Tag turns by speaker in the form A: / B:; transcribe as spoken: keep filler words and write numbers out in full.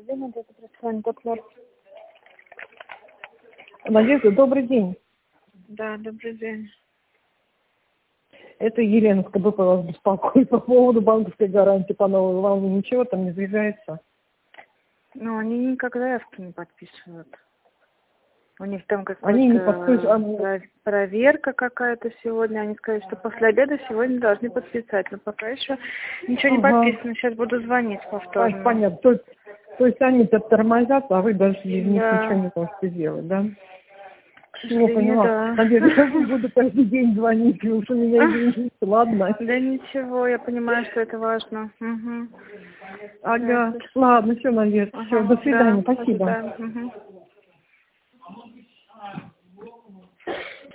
A: Надежда, добрый день.
B: Да, добрый день.
A: Это Елена с КБП вас беспокоит по поводу банковской гарантии по новой волне. Ничего там не двигается?
B: Ну, они никогда явки не подписывают. У них там
A: Они не
B: какая-то
A: подписывают.
B: проверка какая-то сегодня. Они сказали, что после обеда сегодня должны подписать. Но пока еще ничего не
A: Ага.
B: подписано. Сейчас буду звонить повторно.
A: А, понятно. То есть, то есть они-то тормозят, а вы даже без них
B: Да.
A: ничего не можете сделать, да?
B: К
A: Ну,
B: сожалению,
A: поняла.
B: да.
A: Надеюсь, я не буду каждый день звонить, и уж у меня извините, ладно.
B: Да ничего, я понимаю, что это важно. Угу.
A: Ага, ладно, все, Надежда,
B: Ага,
A: все, до свидания,
B: да,
A: спасибо.
B: да, угу.